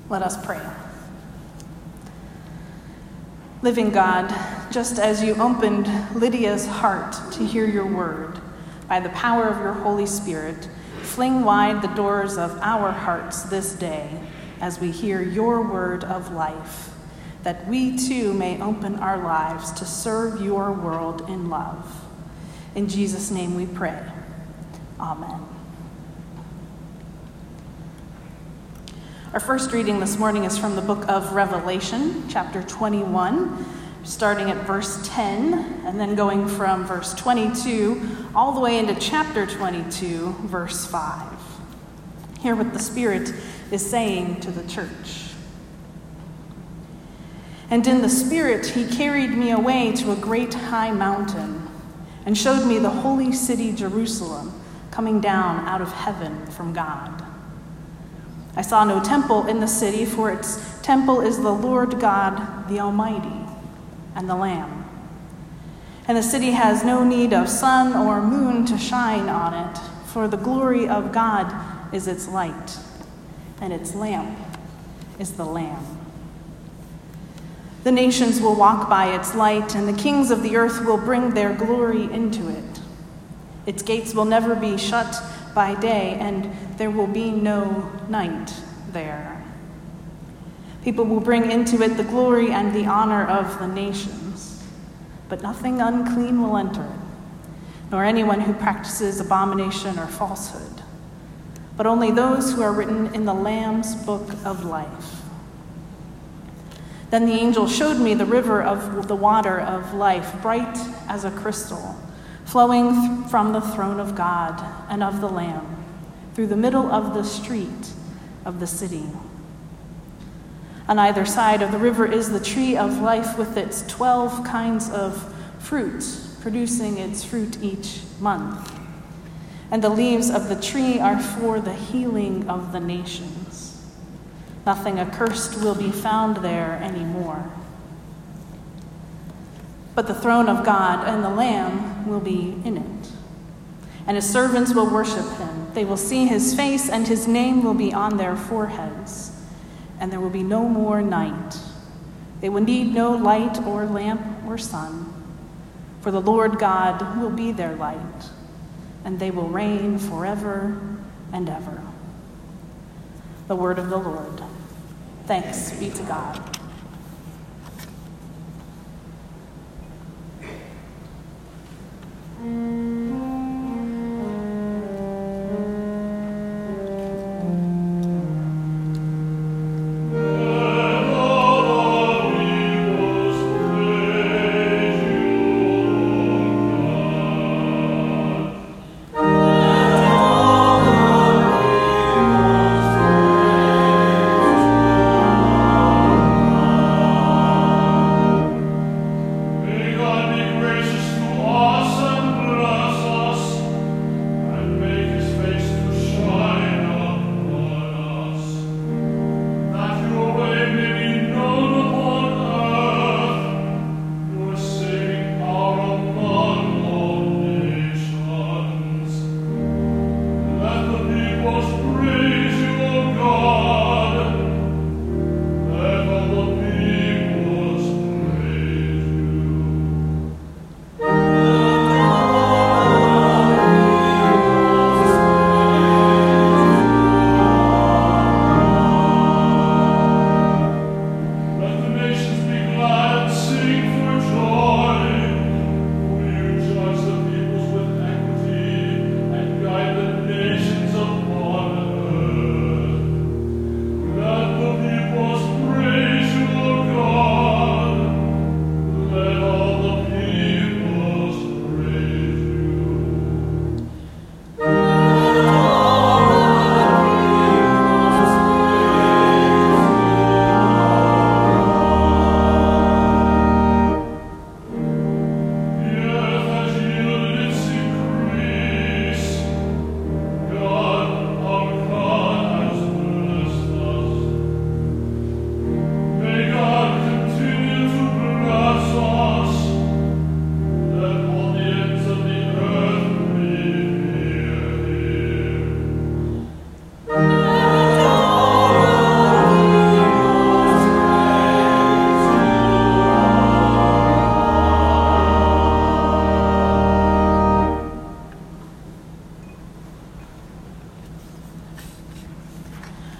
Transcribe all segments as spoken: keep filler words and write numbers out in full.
Let us pray. Living God, just as you opened Lydia's heart to hear your word, by the power of your Holy Spirit, fling wide the doors of our hearts this day as we hear your word of life, that we too may open our lives to serve your world in love. In Jesus' name we pray. Amen. Our first reading this morning is from the book of Revelation, chapter twenty-one, starting at verse ten, and then going from verse twenty-two all the way into chapter twenty-two, verse five. Hear what the Spirit is saying to the church. And in the Spirit he carried me away to a great high mountain, and showed me the holy city Jerusalem, coming down out of heaven from God. I saw no temple in the city, for its temple is the Lord God, the Almighty, and the Lamb. And the city has no need of sun or moon to shine on it, for the glory of God is its light, and its lamp is the Lamb. The nations will walk by its light, and the kings of the earth will bring their glory into it. Its gates will never be shut by day, and there will be no night there. People will bring into it the glory and the honor of the nations, but nothing unclean will enter it, nor anyone who practices abomination or falsehood, but only those who are written in the Lamb's book of life. Then the angel showed me the river of the water of life, bright as a crystal, flowing from the throne of God and of the Lamb, through the middle of the street of the city. On either side of the river is the tree of life with its twelve kinds of fruit, producing its fruit each month. And the leaves of the tree are for the healing of the nations. Nothing accursed will be found there anymore. But the throne of God and the Lamb will be in it, and his servants will worship him. They will see his face, and his name will be on their foreheads, and there will be no more night. They will need no light or lamp or sun, for the Lord God will be their light, and they will reign forever and ever. The word of the Lord. Thanks be to God. Thank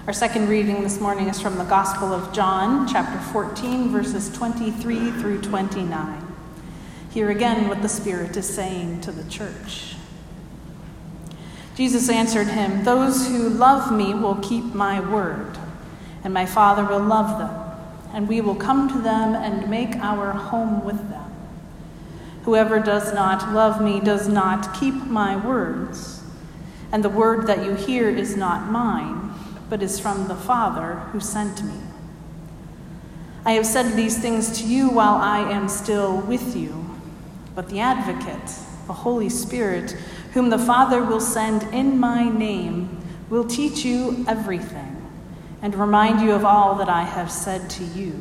Our second reading this morning is from the Gospel of John, chapter fourteen, verses twenty-three through twenty-nine. Hear again what the Spirit is saying to the church. Jesus answered him, "Those who love me will keep my word, and my Father will love them, and we will come to them and make our home with them. Whoever does not love me does not keep my words, and the word that you hear is not mine, but is from the Father who sent me. I have said these things to you while I am still with you, but the Advocate, the Holy Spirit, whom the Father will send in my name, will teach you everything and remind you of all that I have said to you.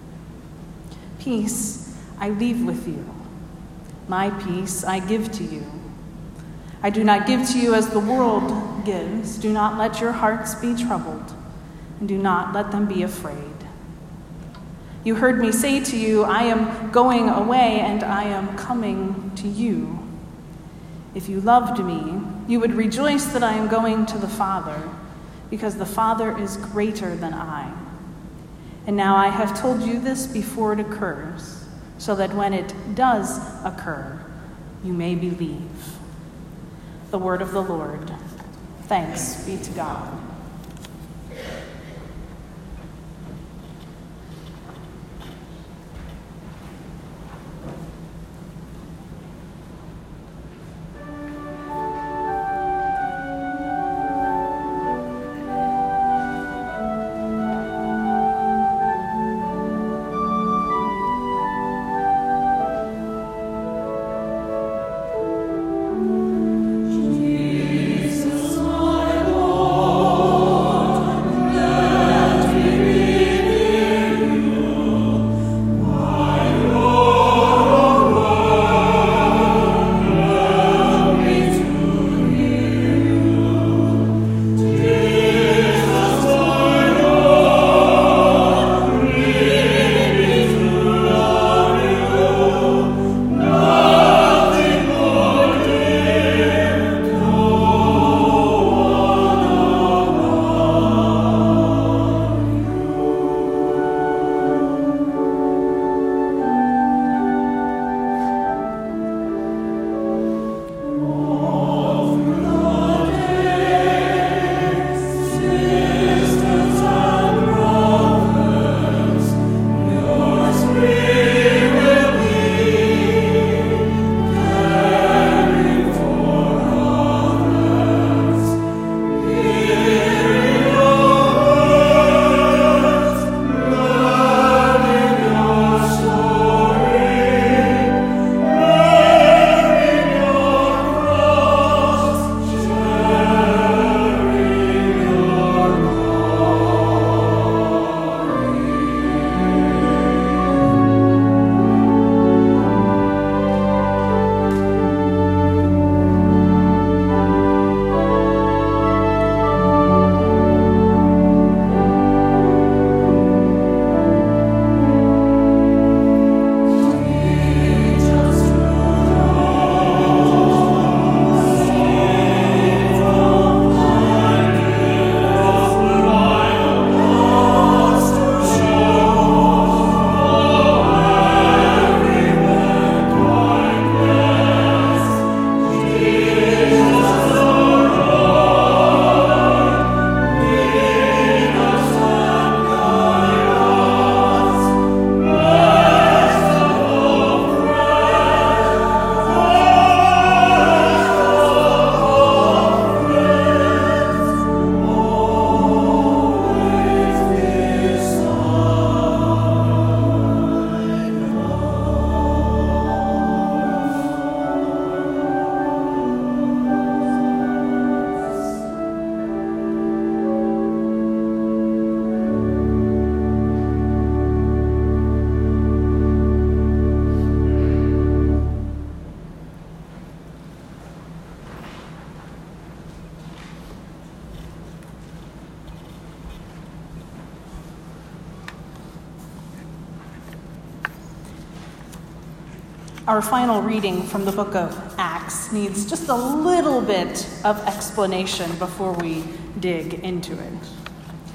Peace I leave with you. My peace I give to you. I do not give to you as the world gives. Do not let your hearts be troubled, and do not let them be afraid. You heard me say to you, I am going away and I am coming to you. If you loved me, you would rejoice that I am going to the Father, because the Father is greater than I. And now I have told you this before it occurs, so that when it does occur, you may believe." The word of the Lord. Thanks be to God. Our final reading from the book of Acts needs just a little bit of explanation before we dig into it.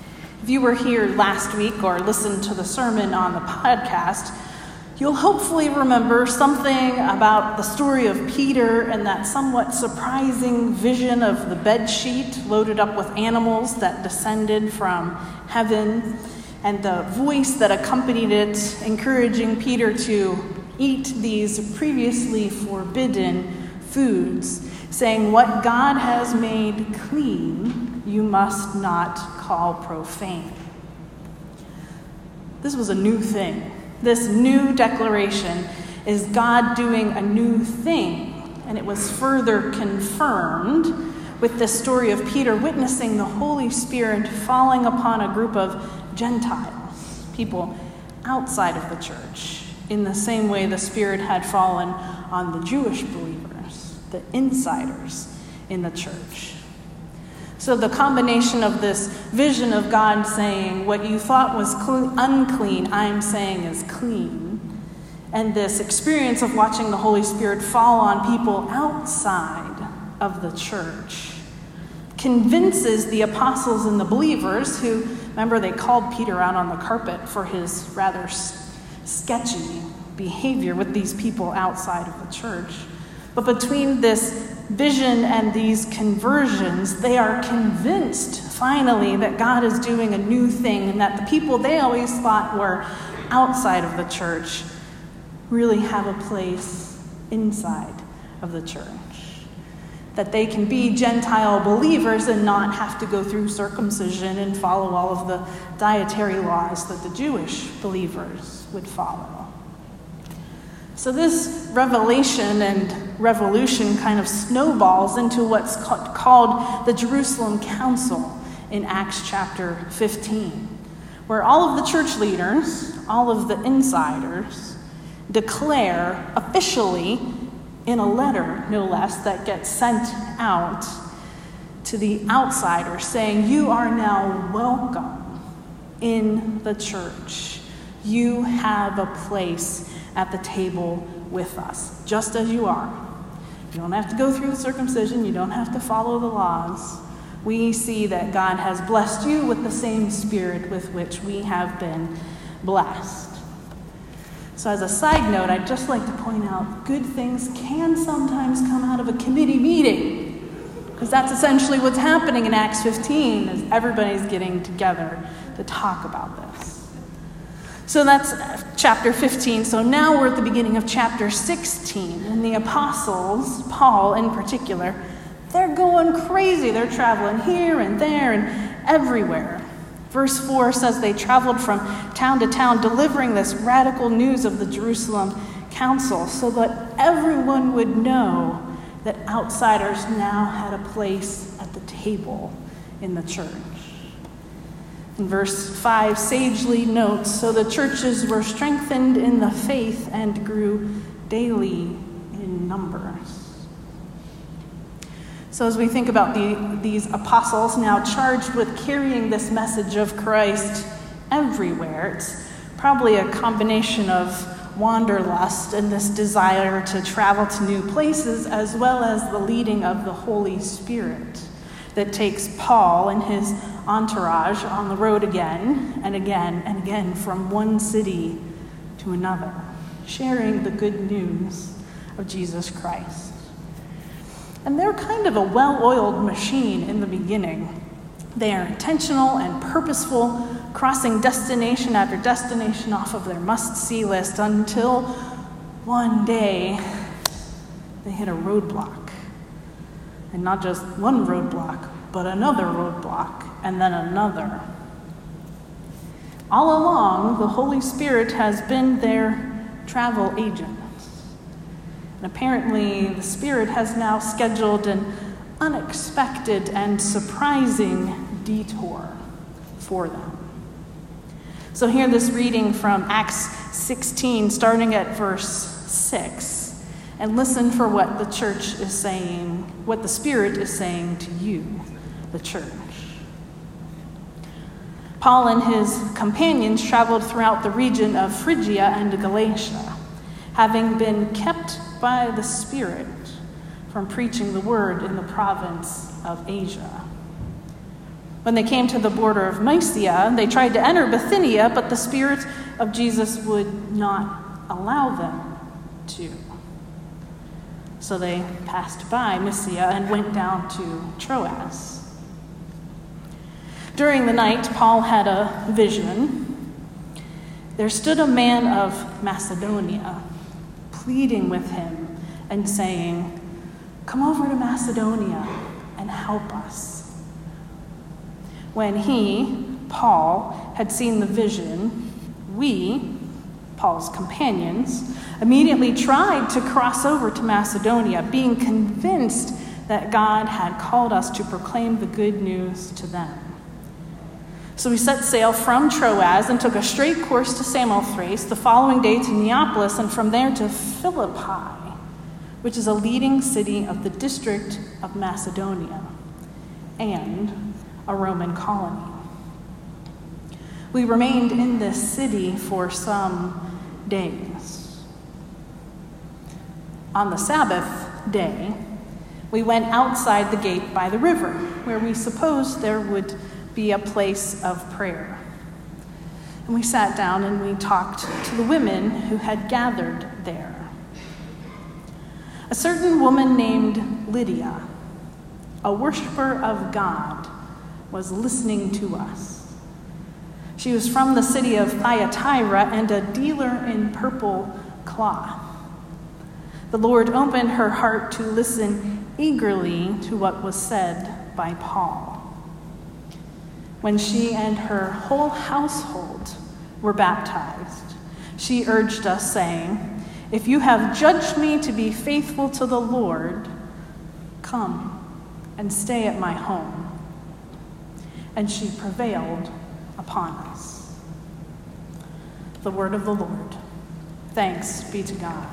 If you were here last week or listened to the sermon on the podcast, you'll hopefully remember something about the story of Peter and that somewhat surprising vision of the bed sheet loaded up with animals that descended from heaven, and the voice that accompanied it, encouraging Peter to eat these previously forbidden foods, saying, "What God has made clean, you must not call profane." This was a new thing. This new declaration is God doing a new thing, and it was further confirmed with the story of Peter witnessing the Holy Spirit falling upon a group of Gentiles, people outside of the church, in the same way the Spirit had fallen on the Jewish believers, the insiders in the church. So the combination of this vision of God saying, what you thought was cl- unclean, I'm saying is clean, and this experience of watching the Holy Spirit fall on people outside of the church convinces the apostles and the believers who, remember, they called Peter out on the carpet for his rather sketchy behavior with these people outside of the church. But between this vision and these conversions, they are convinced finally that God is doing a new thing, and that the people they always thought were outside of the church really have a place inside of the church. That they can be Gentile believers and not have to go through circumcision and follow all of the dietary laws that the Jewish believers would follow. So this revelation and revolution kind of snowballs into what's called the Jerusalem Council in Acts chapter fifteen, where all of the church leaders, all of the insiders, declare officially in a letter, no less, that gets sent out to the outsiders, saying, you are now welcome in the church. You have a place at the table with us, just as you are. You don't have to go through the circumcision. You don't have to follow the laws. We see that God has blessed you with the same Spirit with which we have been blessed. So as a side note, I'd just like to point out good things can sometimes come out of a committee meeting, because that's essentially what's happening in Acts fifteen, is everybody's getting together to talk about this. So that's chapter fifteen. So now we're at the beginning of chapter sixteen, and the apostles, Paul in particular, they're going crazy. They're traveling here and there and everywhere. Verse four says they traveled from town to town, delivering this radical news of the Jerusalem Council, so that everyone would know that outsiders now had a place at the table in the church. In verse five, sagely notes, so the churches were strengthened in the faith and grew daily in numbers. So as we think about the, these apostles now charged with carrying this message of Christ everywhere, it's probably a combination of wanderlust and this desire to travel to new places, as well as the leading of the Holy Spirit that takes Paul and his entourage on the road again and again and again from one city to another, sharing the good news of Jesus Christ. And they're kind of a well-oiled machine in the beginning. They are intentional and purposeful, crossing destination after destination off of their must-see list until one day they hit a roadblock. And not just one roadblock, but another roadblock, and then another. All along, the Holy Spirit has been their travel agent. And apparently, the Spirit has now scheduled an unexpected and surprising detour for them. So hear this reading from Acts sixteen, starting at verse six, and listen for what the church is saying, what the Spirit is saying to you, the church. Paul and his companions traveled throughout the region of Phrygia and Galatia, having been kept by the Spirit from preaching the word in the province of Asia. When they came to the border of Mysia, they tried to enter Bithynia, but the Spirit of Jesus would not allow them to. So they passed by Mysia and went down to Troas. During the night, Paul had a vision. There stood a man of Macedonia, pleading with him and saying, "Come over to Macedonia and help us." When he, Paul, had seen the vision, we, Paul's companions, immediately tried to cross over to Macedonia, being convinced that God had called us to proclaim the good news to them. So we set sail from Troas and took a straight course to Samothrace, the following day to Neapolis, and from there to Philippi, which is a leading city of the district of Macedonia and a Roman colony. We remained in this city for some days. On the Sabbath day, we went outside the gate by the river, where we supposed there would be a place of prayer. And we sat down and we talked to the women who had gathered there. A certain woman named Lydia, a worshiper of God, was listening to us. She was from the city of Thyatira and a dealer in purple cloth. The Lord opened her heart to listen eagerly to what was said by Paul. When she and her whole household were baptized, she urged us, saying, "If you have judged me to be faithful to the Lord, come and stay at my home." And she prevailed upon us. The word of the Lord. Thanks be to God.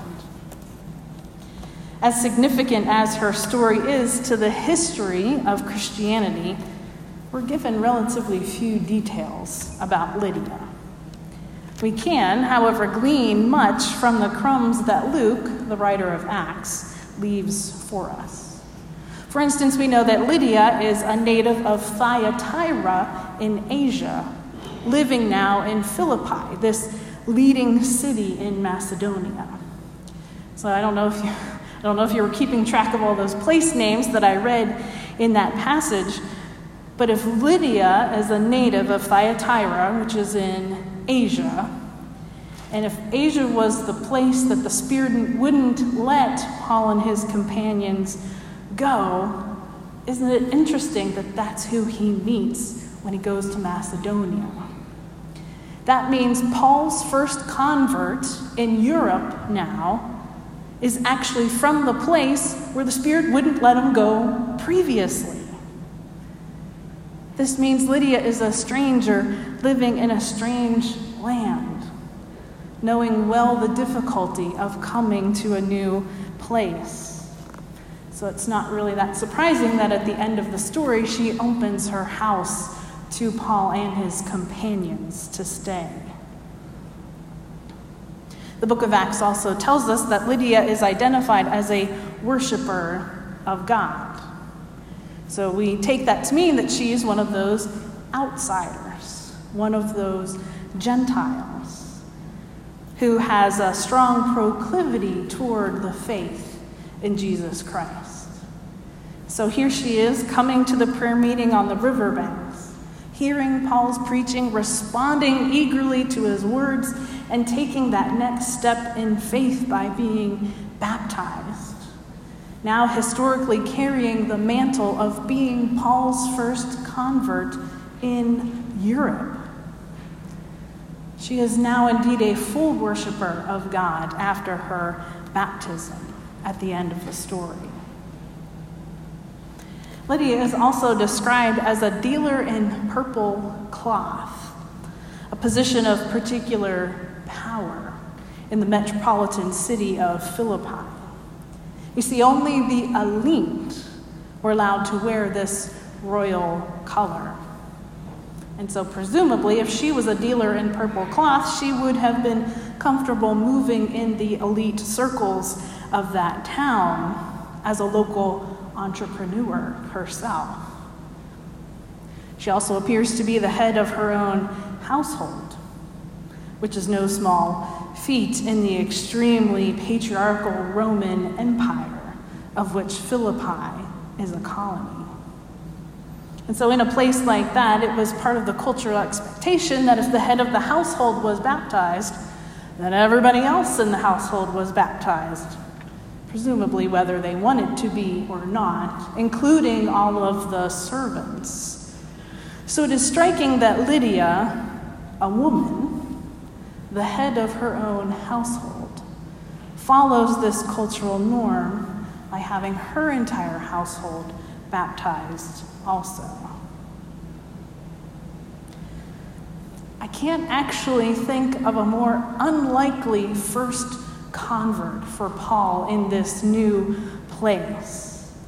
As significant as her story is to the history of Christianity, we're given relatively few details about Lydia. We can, however, glean much from the crumbs that Luke, the writer of Acts, leaves for us. For instance, we know that Lydia is a native of Thyatira in Asia, living now in Philippi, this leading city in Macedonia. So I don't know if you, I don't know if you were keeping track of all those place names that I read in that passage, but if Lydia is a native of Thyatira, which is in Asia, and if Asia was the place that the Spirit wouldn't let Paul and his companions go, isn't it interesting that that's who he meets when he goes to Macedonia? That means Paul's first convert in Europe now is actually from the place where the Spirit wouldn't let him go previously. This means Lydia is a stranger living in a strange land, knowing well the difficulty of coming to a new place. So it's not really that surprising that at the end of the story, she opens her house to Paul and his companions to stay. The book of Acts also tells us that Lydia is identified as a worshiper of God. So we take that to mean that she is one of those outsiders, one of those Gentiles, who has a strong proclivity toward the faith in Jesus Christ. So here she is, coming to the prayer meeting on the riverbanks, hearing Paul's preaching, responding eagerly to his words, and taking that next step in faith by being baptized. Now historically carrying the mantle of being Paul's first convert in Europe. She is now indeed a full worshiper of God after her baptism at the end of the story. Lydia is also described as a dealer in purple cloth, a position of particular power in the metropolitan city of Philippi. You see, only the elite were allowed to wear this royal color. And so presumably, if she was a dealer in purple cloth, she would have been comfortable moving in the elite circles of that town as a local entrepreneur herself. She also appears to be the head of her own household, which is no small feat in the extremely patriarchal Roman Empire, of which Philippi is a colony. And so in a place like that, it was part of the cultural expectation that if the head of the household was baptized, then everybody else in the household was baptized, presumably whether they wanted to be or not, including all of the servants. So it is striking that Lydia, a woman, the head of her own household, follows this cultural norm by having her entire household baptized also. I can't actually think of a more unlikely first convert for Paul in this new place.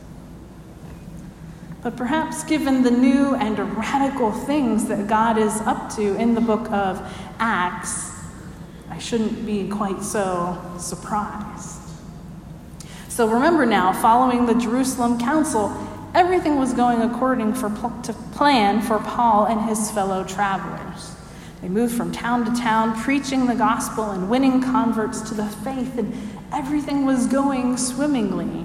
But perhaps given the new and radical things that God is up to in the book of Acts, I shouldn't be quite so surprised. So remember now, following the Jerusalem Council, everything was going according for, to plan for Paul and his fellow travelers. They moved from town to town, preaching the gospel and winning converts to the faith, and everything was going swimmingly.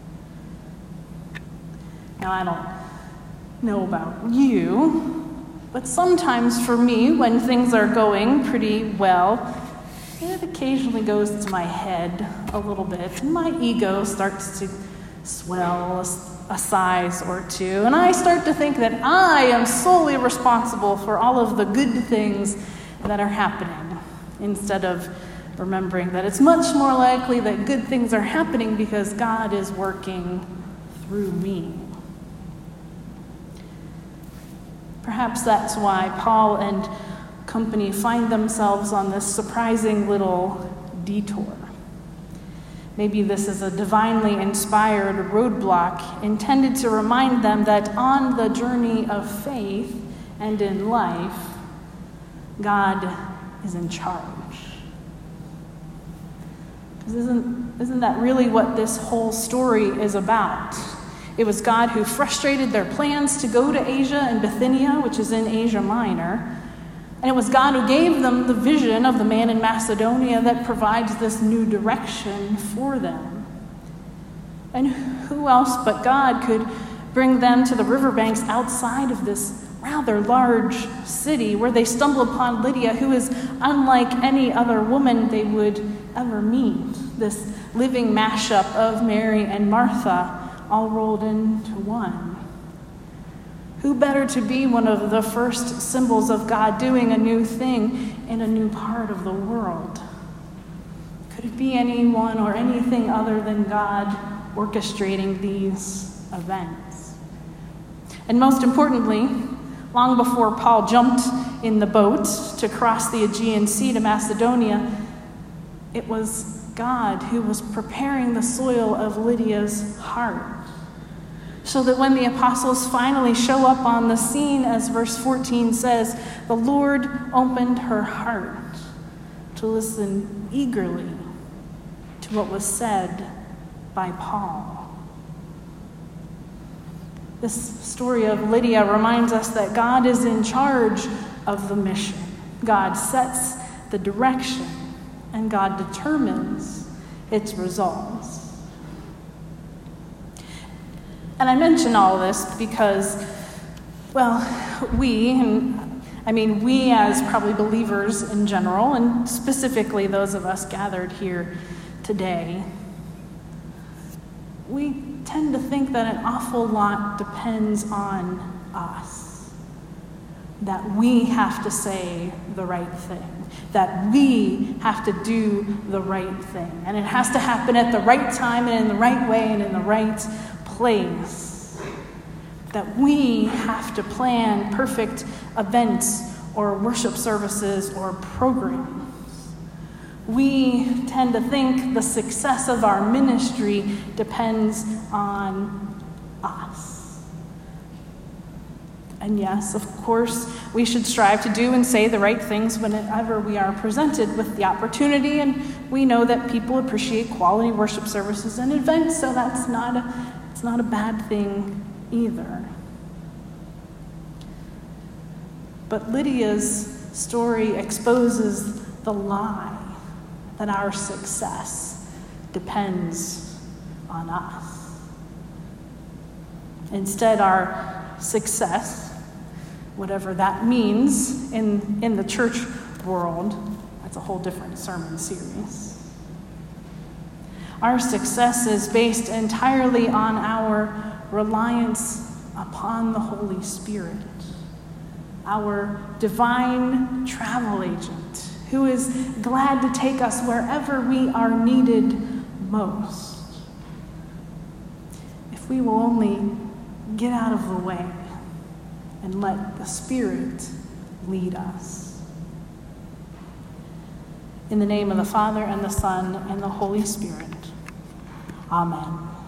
Now, I don't know about you, but sometimes for me, when things are going pretty well, it occasionally goes to my head a little bit, and my ego starts to swell a, a size or two, and I start to think that I am solely responsible for all of the good things that are happening, instead of remembering that it's much more likely that good things are happening because God is working through me. Perhaps that's why Paul and company find themselves on this surprising little detour. Maybe this is a divinely inspired roadblock intended to remind them that on the journey of faith and in life, God is in charge. Because isn't, isn't that really what this whole story is about? It was God who frustrated their plans to go to Asia and Bithynia, which is in Asia Minor. And it was God who gave them the vision of the man in Macedonia that provides this new direction for them. And who else but God could bring them to the riverbanks outside of this rather large city where they stumble upon Lydia, who is unlike any other woman they would ever meet, this living mashup of Mary and Martha, all rolled into one. Who better to be one of the first symbols of God doing a new thing in a new part of the world? Could it be anyone or anything other than God orchestrating these events? And most importantly, long before Paul jumped in the boat to cross the Aegean Sea to Macedonia, it was God who was preparing the soil of Lydia's heart, so that when the apostles finally show up on the scene, as verse fourteen says, the Lord opened her heart to listen eagerly to what was said by Paul. This story of Lydia reminds us that God is in charge of the mission. God sets the direction, and God determines its results. And I mention all this because, well, we, and I mean we as probably believers in general, and specifically those of us gathered here today, we tend to think that an awful lot depends on us. That we have to say the right thing. That we have to do the right thing. And it has to happen at the right time and in the right way and in the right place. That we have to plan perfect events or worship services or programs. We tend to think the success of our ministry depends on us. And yes, of course, we should strive to do and say the right things whenever we are presented with the opportunity, and we know that people appreciate quality worship services and events, so that's not a, it's not a bad thing either. But Lydia's story exposes the lie that our success depends on us. Instead, our success, whatever that means in, in the church world, that's a whole different sermon series. Our success is based entirely on our reliance upon the Holy Spirit, our divine travel agent, who is glad to take us wherever we are needed most. If we will only get out of the way and let the Spirit lead us. In the name of the Father, and the Son, and the Holy Spirit. Amen.